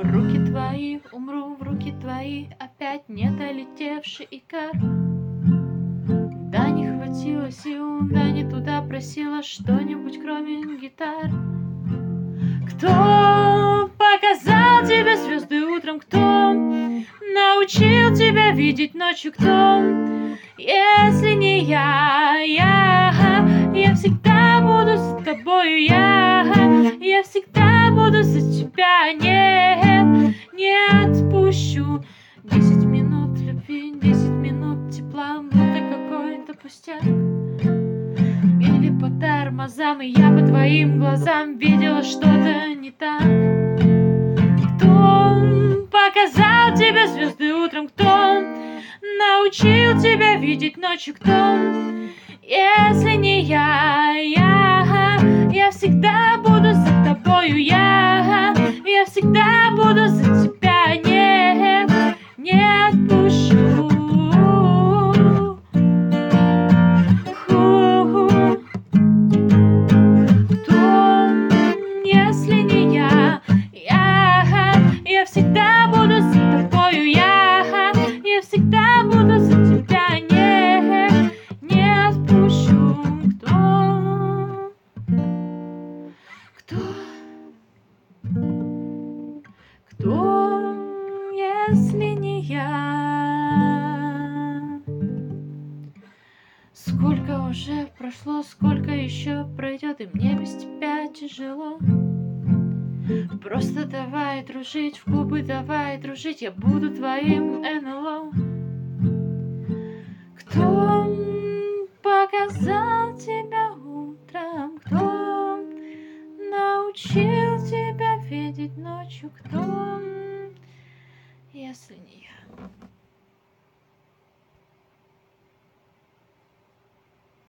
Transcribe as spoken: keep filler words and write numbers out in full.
руки твои, умру в руки твои, опять не долетевший икар. Да не хватило сил, да не туда просила что-нибудь кроме гитар. Кто показал тебе звезды утром, кто научил тебя видеть ночью, кто? Если не я, я, я всегда буду с тобою, я, я всегда буду за тебя, нет, не отпущу. Десять минут любви, десять минут тепла, будто какой-то пустяк. Били по тормозам, и я по твоим глазам видела что-то не так. Кто показал тебе звезды утром, кто научил тебя видеть ночью, кто? Если не я, я, я всегда буду за тобою, я, я всегда буду за тебя, нет, не отпущу. Кто, если не я, я, я всегда буду за тобою, я, я всегда буду за тебя, нет, не отпущу. Кто, кто, кто, если не я? Сколько уже прошло, сколько еще пройдет, и мне без тебя тяжело. Просто давай дружить, в клубы давай дружить, я буду твоим эн эл о. Кто показал тебя утром, кто научил тебя видеть ночью, кто, если не я?